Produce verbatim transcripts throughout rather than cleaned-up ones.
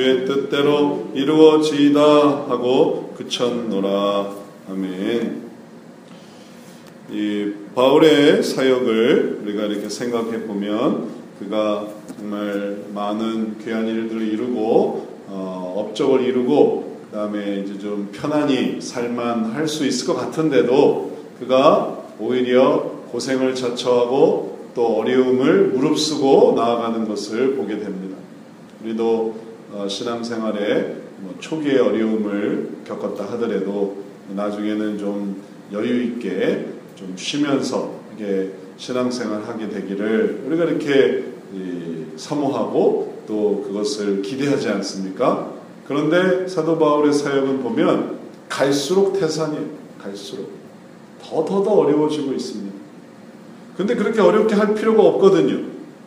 주의 뜻대로 이루어지이다 하고 그쳤노라. 아멘. 이 바울의 사역을 우리가 이렇게 생각해 보면 그가 정말 많은 귀한 일들을 이루고 어, 업적을 이루고 그 다음에 이제 좀 편안히 살만할 수 있을 것 같은데도 그가 오히려 고생을 자처하고 또 어려움을 무릅쓰고 나아가는 것을 보게 됩니다. 우리도 어, 신앙생활에 뭐 초기의 어려움을 겪었다 하더라도 나중에는 좀 여유 있게 좀 쉬면서 이게 신앙생활 하게 되기를 우리가 이렇게 이, 사모하고 또 그것을 기대하지 않습니까? 그런데 사도 바울의 사역은 보면 갈수록 태산이에요. 갈수록 더 더 더 어려워지고 있습니다. 근데 그렇게 어렵게 할 필요가 없거든요.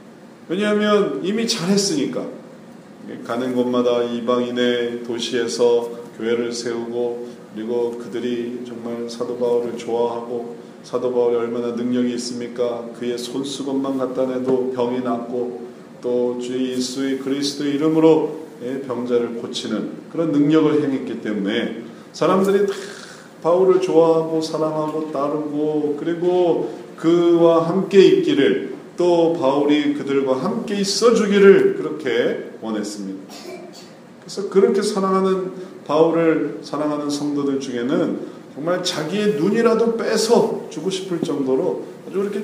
왜냐하면 이미 잘했으니까. 가는 곳마다 이방인의 도시에서 교회를 세우고 그리고 그들이 정말 사도 바울을 좋아하고 사도 바울이 얼마나 능력이 있습니까? 그의 손수건만 갖다 내도 병이 낫고 또 주 예수의 그리스도의 이름으로 병자를 고치는 그런 능력을 행했기 때문에 사람들이 다 바울을 좋아하고 사랑하고 따르고 그리고 그와 함께 있기를 또 바울이 그들과 함께 있어주기를 그렇게 원했습니다. 그래서 그렇게 사랑하는 바울을 사랑하는 성도들 중에는 정말 자기의 눈이라도 빼서 주고 싶을 정도로 아주 이렇게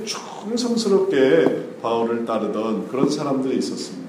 충성스럽게 바울을 따르던 그런 사람들이 있었습니다.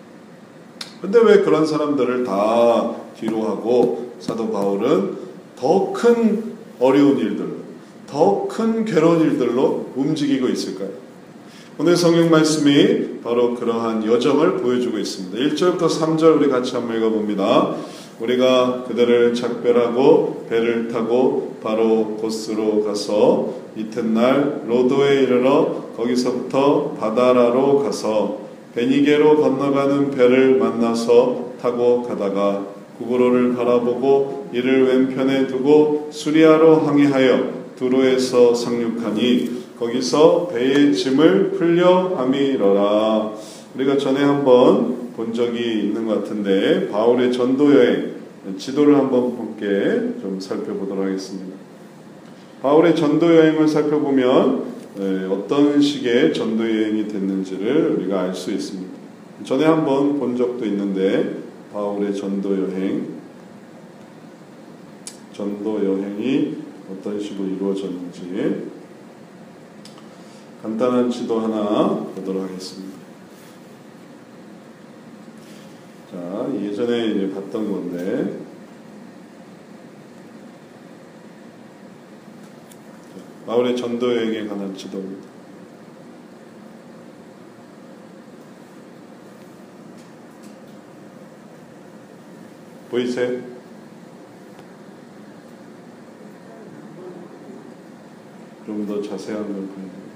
그런데 왜 그런 사람들을 다 뒤로하고 사도 바울은 더 큰 어려운 일들로 더 큰 괴로운 일들로 움직이고 있을까요? 오늘 성경 말씀이 바로 그러한 여정을 보여주고 있습니다. 일 절부터 삼 절 우리 같이 한번 읽어봅니다. 우리가 그들을 작별하고 배를 타고 바로 고스로 가서 이튿날 로도에 이르러 거기서부터 바다라로 가서 베니게로 건너가는 배를 만나서 타고 가다가 구브로를 바라보고 이를 왼편에 두고 수리아로 항해하여 두로에서 상륙하니 거기서 배의 짐을 풀려 함이러라. 우리가 전에 한번 본 적이 있는 것 같은데 바울의 전도여행 지도를 한번 함께 좀 살펴보도록 하겠습니다. 바울의 전도여행을 살펴보면 어떤 식의 전도여행이 됐는지를 우리가 알 수 있습니다. 전에 한번 본 적도 있는데 바울의 전도여행 전도여행이 어떤 식으로 이루어졌는지 간단한 지도 하나 보도록 하겠습니다. 자, 예전에 이제 봤던 건데, 바울의 전도 여행에 관한 지도입니다. 보이세요? 좀 더 자세한 걸 보여드립니다.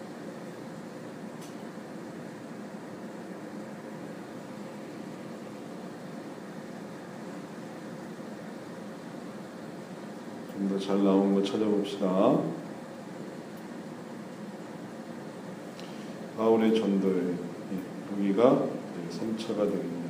좀 더 잘 나온 거 찾아봅시다. 바울의 전도여행, 여기가 삼 차가 되겠네요.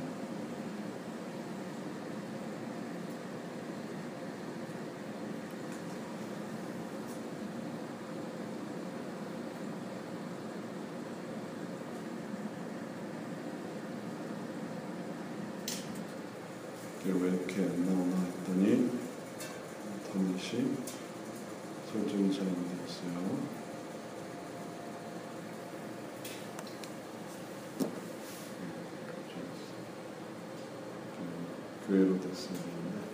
이게 왜 이렇게 안 나오나 했더니 인터넷이 설정이 잘 안 되었어요. 교회로 됐습니다.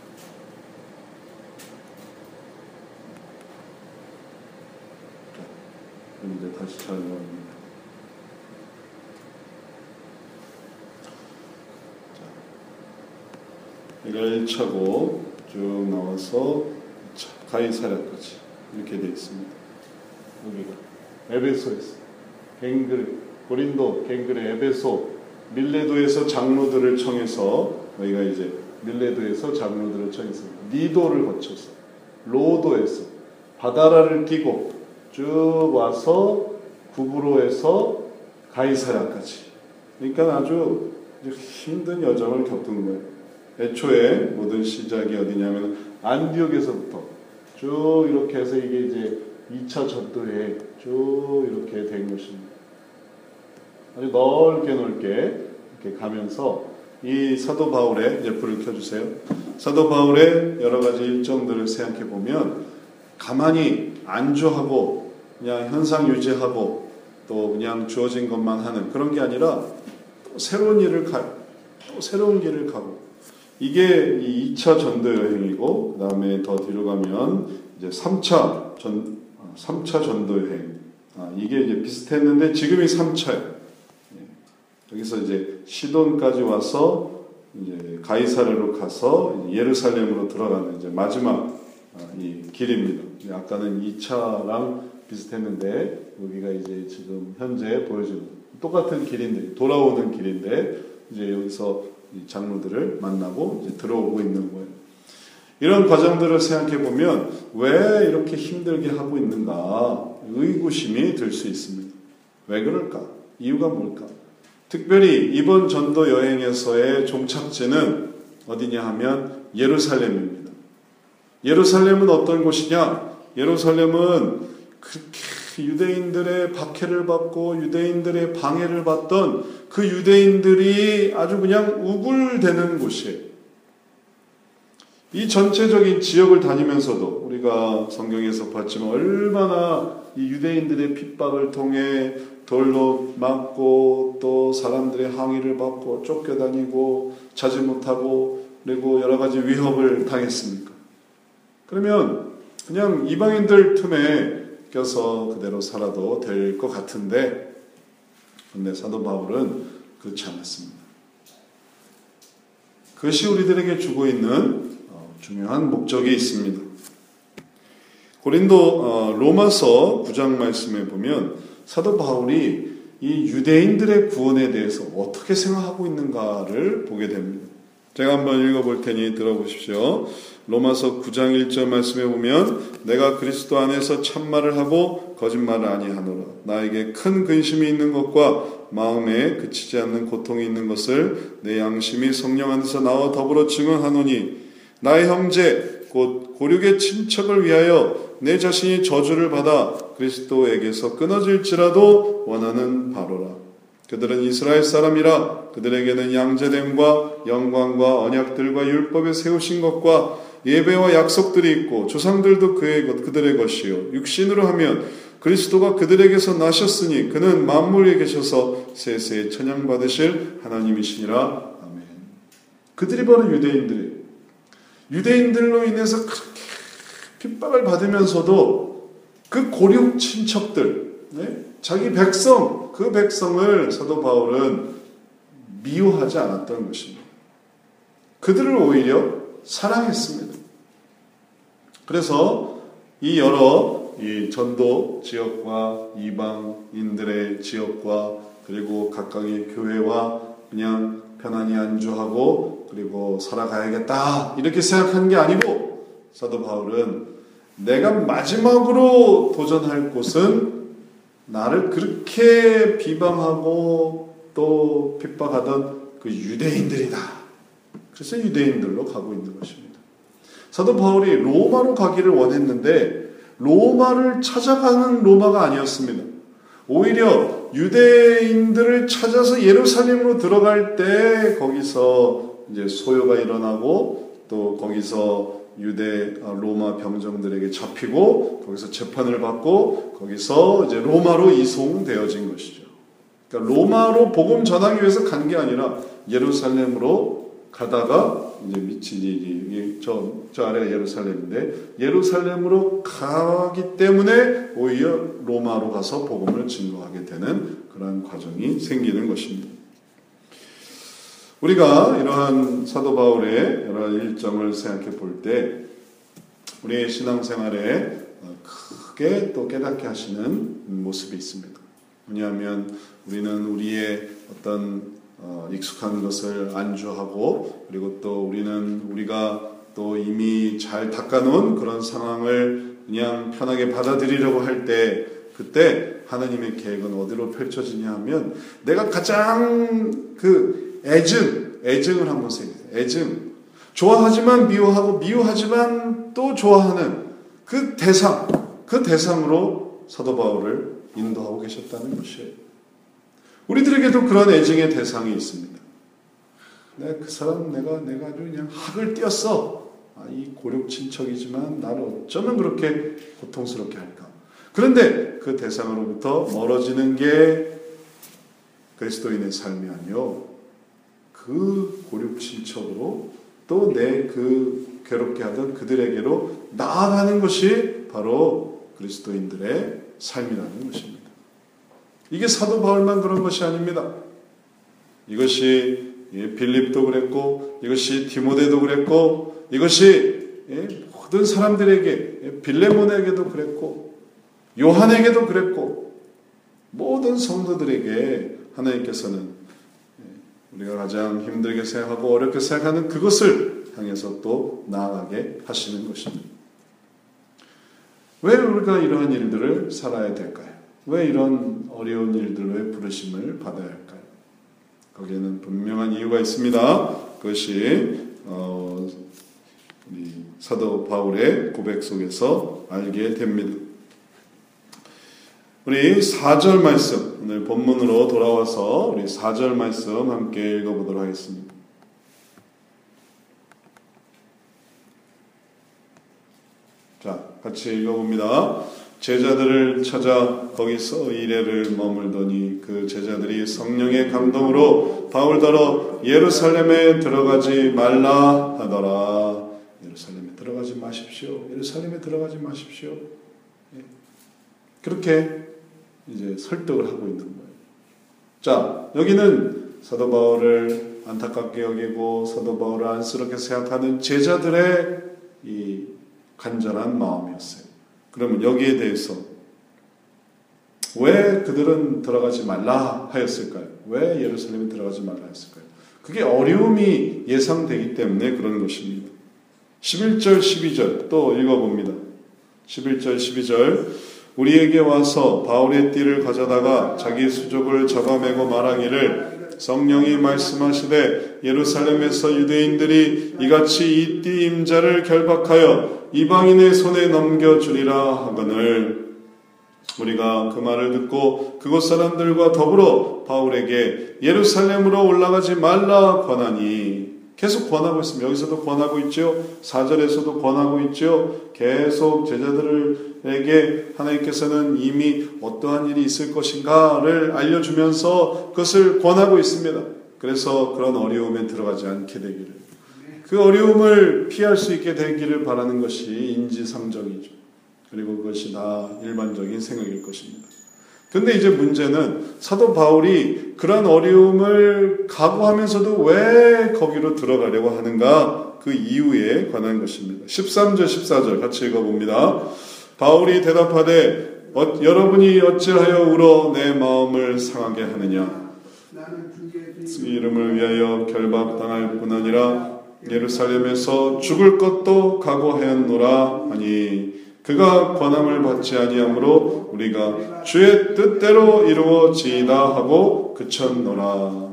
이제 다시 잘 나옵니다. 이가 일 차고 쭉 나와서 가이사랴까지 이렇게 되어 있습니다. 여기가 에베소에서 갱그레, 고린도, 갱그레, 에베소, 밀레도에서 장로들을 청해서 여기가 이제 밀레도에서 장로들을 청해서 니도를 거쳐서 로도에서 바다라를 끼고 쭉 와서 구브로에서 가이사랴까지. 그러니까 아주 힘든 여정을 겪은 거예요. 애초에 모든 시작이 어디냐면 안디옥에서부터 쭉 이렇게 해서 이게 이제 이 차 전도여행 쭉 이렇게 된 것입니다. 아주 넓게 넓게 이렇게 가면서 이 사도 바울의, 이제 불을 켜주세요. 사도 바울의 여러 가지 일정들을 생각해 보면 가만히 안주하고 그냥 현상 유지하고 또 그냥 주어진 것만 하는 그런 게 아니라 또 새로운 일을 가, 또 새로운 길을 가고, 이게 이 이 차 전도 여행이고, 그 다음에 더 뒤로 가면 이제 삼 차 전, 삼 차 전도 여행. 아, 이게 이제 비슷했는데 지금이 삼 차예요. 여기서 이제 시돈까지 와서 이제 가이사르로 가서 이제 예루살렘으로 들어가는 이제 마지막 이 길입니다. 아까는 이 차랑 비슷했는데 여기가 이제 지금 현재 보여주는 똑같은 길인데, 돌아오는 길인데 이제 여기서 이 장로들을 만나고 이제 들어오고 있는 거예요. 이런 과정들을 생각해 보면 왜 이렇게 힘들게 하고 있는가 의구심이 들 수 있습니다. 왜 그럴까? 이유가 뭘까? 특별히 이번 전도 여행에서의 종착지는 어디냐 하면 예루살렘입니다. 예루살렘은 어떤 곳이냐? 예루살렘은 그렇게 유대인들의 박해를 받고 유대인들의 방해를 받던 그 유대인들이 아주 그냥 우글대는 곳이에요. 이 전체적인 지역을 다니면서도 우리가 성경에서 봤지만 얼마나 이 유대인들의 핍박을 통해 돌로 맞고 또 사람들의 항의를 받고 쫓겨다니고 자지 못하고 그리고 여러 가지 위협을 당했습니까? 그러면 그냥 이방인들 틈에 껴서 그대로 살아도 될 것 같은데, 그런데 사도 바울은 그렇지 않았습니다. 그것이 우리들에게 주고 있는 중요한 목적이 있습니다. 고린도 로마서 구 장 말씀에 보면 사도 바울이 이 유대인들의 구원에 대해서 어떻게 생각하고 있는가를 보게 됩니다. 제가 한번 읽어볼 테니 들어보십시오. 로마서 구 장 일 절 말씀에 보면 내가 그리스도 안에서 참말을 하고 거짓말을 아니하노라. 나에게 큰 근심이 있는 것과 마음에 그치지 않는 고통이 있는 것을 내 양심이 성령 안에서 나와 더불어 증언하노니 나의 형제 곧 고륙의 친척을 위하여 내 자신이 저주를 받아 그리스도에게서 끊어질지라도 원하는 바로라. 그들은 이스라엘 사람이라 그들에게는 양제됨과 영광과 언약들과 율법에 세우신 것과 예배와 약속들이 있고 조상들도 그의 것, 그들의 것이요 육신으로 하면 그리스도가 그들에게서 나셨으니 그는 만물에 계셔서 세세에 찬양받으실 하나님이시니라. 아멘. 그들이 바로 유대인들이에요. 유대인들로 인해서 그렇게 핍박을 받으면서도 그 고륙 친척들, 네? 자기 백성, 그 백성을 사도 바울은 미워하지 않았던 것입니다. 그들을 오히려 사랑했습니다. 그래서 이 여러 이 전도 지역과 이방인들의 지역과 그리고 각각의 교회와 그냥 편안히 안주하고 그리고 살아가야겠다 이렇게 생각한 게 아니고, 사도 바울은 내가 마지막으로 도전할 곳은 나를 그렇게 비방하고 또 핍박하던 그 유대인들이다. 그래서 유대인들로 가고 있는 것입니다. 사도 바울이 로마로 가기를 원했는데 로마를 찾아가는 로마가 아니었습니다. 오히려 유대인들을 찾아서 예루살렘으로 들어갈 때 거기서 이제 소요가 일어나고 또 거기서 유대 로마 병정들에게 잡히고 거기서 재판을 받고 거기서 이제 로마로 이송되어진 것이죠. 그러니까 로마로 복음 전하기 위해서 간 게 아니라 예루살렘으로 가다가 이제 미치지 저, 저 아래가 예루살렘인데 예루살렘으로 가기 때문에 오히려 로마로 가서 복음을 증거하게 되는 그런 과정이 생기는 것입니다. 우리가 이러한 사도 바울의 여러 일정을 생각해 볼 때 우리의 신앙생활에 크게 또 깨닫게 하시는 모습이 있습니다. 왜냐하면 우리는 우리의 어떤 어, 익숙한 것을 안주하고 그리고 또 우리는 우리가 또 이미 잘 닦아놓은 그런 상황을 그냥 편하게 받아들이려고 할 때 그때 하나님의 계획은 어디로 펼쳐지냐 하면 내가 가장 그 애증, 애증을 한번 생각해요. 애증. 좋아하지만 미워하고 미워하지만 또 좋아하는 그 대상, 그 대상으로 사도 바울을 인도하고 계셨다는 것이에요. 우리들에게도 그런 애증의 대상이 있습니다. 내가 그 사람 내가 내가 아주 그냥 학을 띄었어. 아, 이 고륙 친척이지만 나를 어쩌면 그렇게 고통스럽게 할까. 그런데 그 대상으로부터 멀어지는 게 그리스도인의 삶이 아니요, 그 고륙 친척으로 또 내 그 괴롭게 하던 그들에게로 나아가는 것이 바로 그리스도인들의 삶이라는 것입니다. 이게 사도 바울만 그런 것이 아닙니다. 이것이 빌립도 그랬고, 이것이 디모데도 그랬고, 이것이 모든 사람들에게, 빌레몬에게도 그랬고, 요한에게도 그랬고, 모든 성도들에게 하나님께서는 우리가 가장 힘들게 생각하고 어렵게 생각하는 그것을 향해서 또 나아가게 하시는 것입니다. 왜 우리가 이러한 일들을 살아야 될까요? 왜 이런 어려운 일들로 부르심을 받아야 할까요? 거기에는 분명한 이유가 있습니다. 그것이 어, 우리 사도 바울의 고백 속에서 알게 됩니다. 우리 사 절 말씀, 오늘 본문으로 돌아와서 우리 사 절 말씀 함께 읽어보도록 하겠습니다. 자, 같이 읽어봅니다. 제자들을 찾아 거기서 이래를 머물더니 그 제자들이 성령의 감동으로 바울더러 예루살렘에 들어가지 말라 하더라. 예루살렘에 들어가지 마십시오. 예루살렘에 들어가지 마십시오. 그렇게 이제 설득을 하고 있는 거예요. 자, 여기는 사도 바울을 안타깝게 여기고 사도 바울을 안쓰럽게 생각하는 제자들의 이 간절한 마음이었어요. 그러면 여기에 대해서 왜 그들은 들어가지 말라 하였을까요? 왜 예루살렘에 들어가지 말라 했을까요? 그게 어려움이 예상되기 때문에 그런 것입니다. 십일 절, 십이 절 또 읽어봅니다. 십일 절, 십이 절 우리에게 와서 바울의 띠를 가져다가 자기 수족을 잡아매고 말하기를 성령이 말씀하시되 예루살렘에서 유대인들이 이같이 이 띠 임자를 결박하여 이방인의 손에 넘겨주리라 하거늘 우리가 그 말을 듣고 그곳 사람들과 더불어 바울에게 예루살렘으로 올라가지 말라 권하니 계속 권하고 있습니다. 여기서도 권하고 있죠. 사 절에서도 권하고 있죠. 계속 제자들에게 하나님께서는 이미 어떠한 일이 있을 것인가를 알려주면서 그것을 권하고 있습니다. 그래서 그런 어려움에 들어가지 않게 되기를, 그 어려움을 피할 수 있게 되기를 바라는 것이 인지상정이죠. 그리고 그것이 다 일반적인 생각일 것입니다. 근데 이제 문제는 사도 바울이 그런 어려움을 각오하면서도 왜 거기로 들어가려고 하는가, 그 이유에 관한 것입니다. 십삼 절 십사 절 같이 읽어봅니다. 바울이 대답하되 어, 여러분이 어찌하여 울어 내 마음을 상하게 하느냐. 이름을 위하여 결박당할 뿐 아니라 예루살렘에서 죽을 것도 각오하였노라 하니 그가 권함을 받지 아니하므로 우리가 주의 뜻대로 이루어지이다 하고 그쳤노라.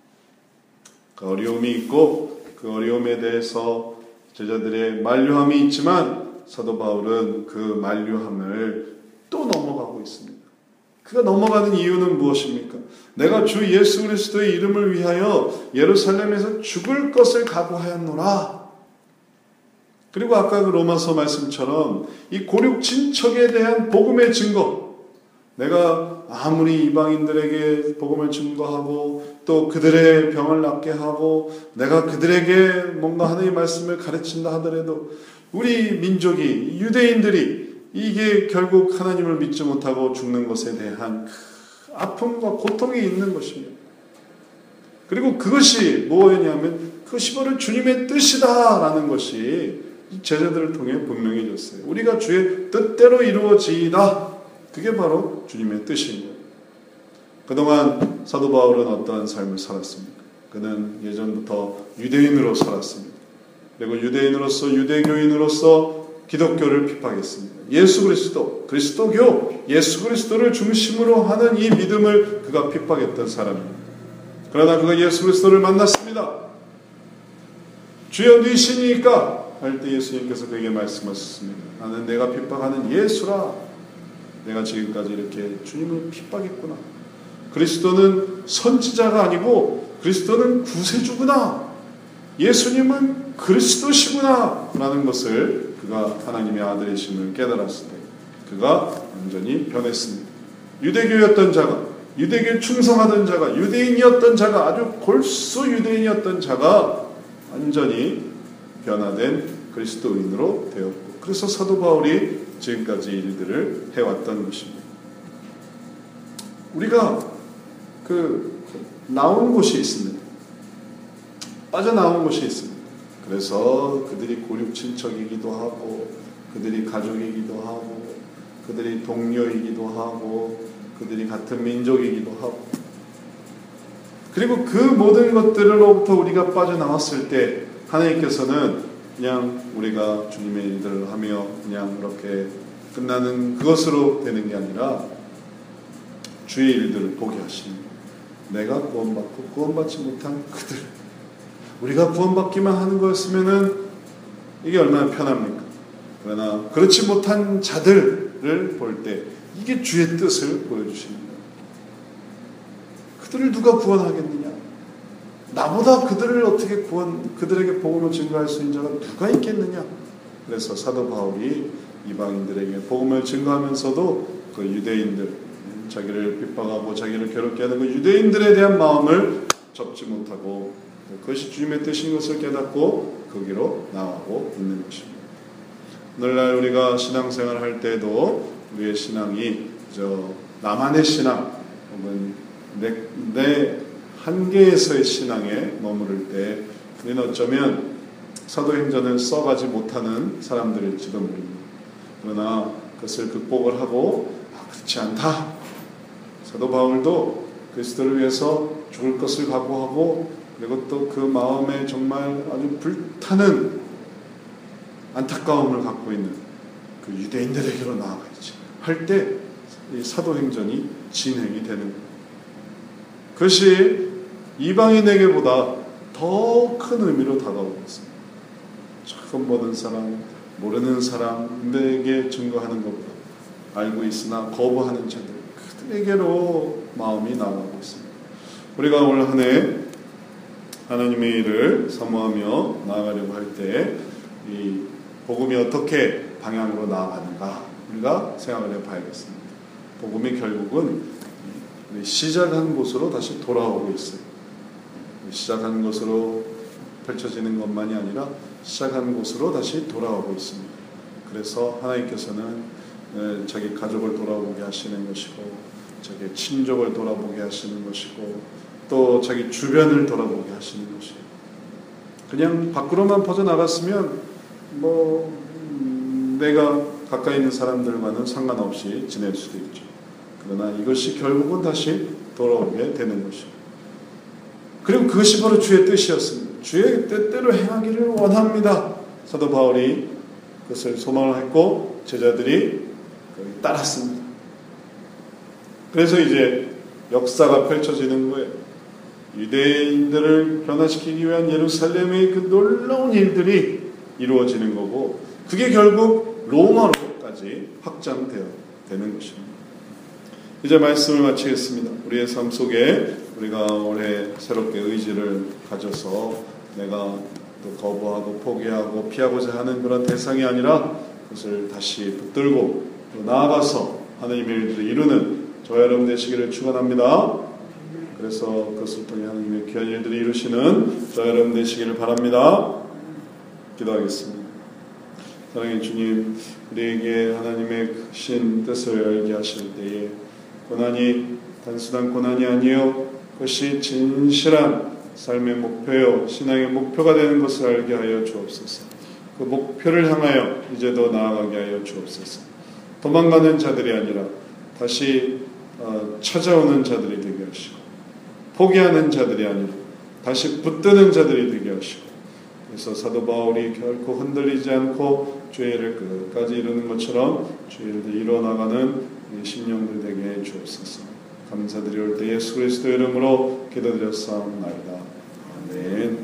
그 어려움이 있고 그 어려움에 대해서 제자들의 만류함이 있지만 사도 바울은 그 만류함을 또 넘어가고 있습니다. 그가 넘어가는 이유는 무엇입니까? 내가 주 예수 그리스도의 이름을 위하여 예루살렘에서 죽을 것을 각오하였노라. 그리고 아까 그 로마서 말씀처럼 이 고륙 친척에 대한 복음의 증거, 내가 아무리 이방인들에게 복음을 증거하고 또 그들의 병을 낫게 하고 내가 그들에게 뭔가 하나님의 말씀을 가르친다 하더라도 우리 민족이, 유대인들이 이게 결국 하나님을 믿지 못하고 죽는 것에 대한 아픔과 고통이 있는 것입니다. 그리고 그것이 뭐였냐면 그것이 바로 주님의 뜻이다라는 것이 제자들을 통해 분명해졌어요. 우리가 주의 뜻대로 이루어지이다. 그게 바로 주님의 뜻입니다. 그동안 사도 바울은 어떠한 삶을 살았습니까? 그는 예전부터 유대인으로 살았습니다. 그리고 유대인으로서 유대교인으로서 기독교를 핍박했습니다. 예수 그리스도, 그리스도교, 예수 그리스도를 중심으로 하는 이 믿음을 그가 핍박했던 사람입니다. 그러나 그가 예수 그리스도를 만났습니다. 주여 네 신이니까 할 때 예수님께서 그에게 말씀하셨습니다. 나는 내가 핍박하는 예수라. 내가 지금까지 이렇게 주님을 핍박했구나. 그리스도는 선지자가 아니고 그리스도는 구세주구나. 예수님은 그리스도시구나 라는 것을 그가 하나님의 아들이심을 깨달았을 때 그가 완전히 변했습니다. 유대교였던 자가, 유대교에 충성하던 자가, 유대인이었던 자가, 아주 골수 유대인이었던 자가 완전히 변화된 그리스도인으로 되었고, 그래서 사도 바울이 지금까지 일들을 해왔던 것입니다. 우리가 그 나온 곳이 있습니다. 빠져나온 곳이 있습니다. 그래서 그들이 고륙 친척이기도 하고, 그들이 가족이기도 하고, 그들이 동료이기도 하고, 그들이 같은 민족이기도 하고, 그리고 그 모든 것들로부터 우리가 빠져나왔을 때 하나님께서는 그냥 우리가 주님의 일들을 하며 그냥 이렇게 끝나는 그것으로 되는 게 아니라 주의 일들을 보게 하시는, 내가 구원받고 구원받지 못한 그들, 우리가 구원받기만 하는 거였으면은 이게 얼마나 편합니까? 그러나 그렇지 못한 자들을 볼 때 이게 주의 뜻을 보여주시는 거예요. 그들을 누가 구원하겠느냐? 나보다 그들을 어떻게 구원, 그들에게 복음을 증거할 수 있는 자가 누가 있겠느냐? 그래서 사도 바울이 이방인들에게 복음을 증거하면서도 그 유대인들, 자기를 핍박하고 자기를 괴롭게 하는 그 유대인들에 대한 마음을 접지 못하고 그것이 주님의 뜻인 것을 깨닫고 거기로 나아가고 있는 것입니다. 오늘날 우리가 신앙생활을 할 때도 우리의 신앙이 저 나만의 신앙 혹은 내, 내 한계에서의 신앙에 머무를 때 우리는 어쩌면 사도행전을 써가지 못하는 사람들일지도 모릅니다. 그러나 그것을 극복을 하고 아, 그렇지 않다. 사도 바울도 그리스도를 위해서 죽을 것을 각오하고 그리고 또 그 마음에 정말 아주 불타는 안타까움을 갖고 있는 그 유대인들에게로 나아가야지 할 때 이 사도행전이 진행이 되는 거예요. 그것이 이방인에게보다 더 큰 의미로 다가오고 있습니다. 처음 보는 사람, 모르는 사람에게 증거하는 것보다 알고 있으나 거부하는 자들, 그들에게로 마음이 나아가고 있습니다. 우리가 올 한 해 하나님의 일을 사모하며 나아가려고 할 때 이 복음이 어떻게 방향으로 나아가는가 우리가 생각을 해봐야겠습니다. 복음이 결국은 시작한 곳으로 다시 돌아오고 있어요. 시작한 곳으로 펼쳐지는 것만이 아니라 시작한 곳으로 다시 돌아오고 있습니다. 그래서 하나님께서는 자기 가족을 돌아보게 하시는 것이고 자기 친족을 돌아보게 하시는 것이고 또 자기 주변을 돌아보게 하시는 것이에요. 그냥 밖으로만 퍼져나갔으면 뭐 음, 내가 가까이 있는 사람들과는 상관없이 지낼 수도 있죠. 그러나 이것이 결국은 다시 돌아오게 되는 것이에요. 그리고 그것이 바로 주의 뜻이었습니다. 주의 뜻대로 행하기를 원합니다. 사도 바울이 그것을 소망을 했고 제자들이 따랐습니다. 그래서 이제 역사가 펼쳐지는 거예요. 유대인들을 변화시키기 위한 예루살렘의 그 놀라운 일들이 이루어지는 거고 그게 결국 로마로까지 확장되어 되는 것입니다. 이제 말씀을 마치겠습니다. 우리의 삶 속에 우리가 올해 새롭게 의지를 가져서 내가 또 거부하고 포기하고 피하고자 하는 그런 대상이 아니라 그것을 다시 붙들고 또 나아가서 하나님의 일들을 이루는 저와 여러분 되시기를 축원합니다. 그래서 그것을 통해 하나님의 귀한 일들을 이루시는 저와 여러분 되시기를 바랍니다. 기도하겠습니다. 사랑의 주님, 우리에게 하나님의 크신 뜻을 알게 하실 때에 고난이 단순한 고난이 아니요 그것이 진실한 삶의 목표요 신앙의 목표가 되는 것을 알게 하여 주옵소서. 그 목표를 향하여 이제 더 나아가게 하여 주옵소서. 도망가는 자들이 아니라 다시 어, 찾아오는 자들이 되게 하시고 포기하는 자들이 아니라 다시 붙드는 자들이 되게 하시고 그래서 사도 바울이 결코 흔들리지 않고 주의 일을 끝까지 이루는 것처럼 주의 일을 이루어나가는 심령들 되게 해 주옵소서. 감사드리올 때 예수 그리스도 이름으로 기도드렸사옵나이다. 아멘.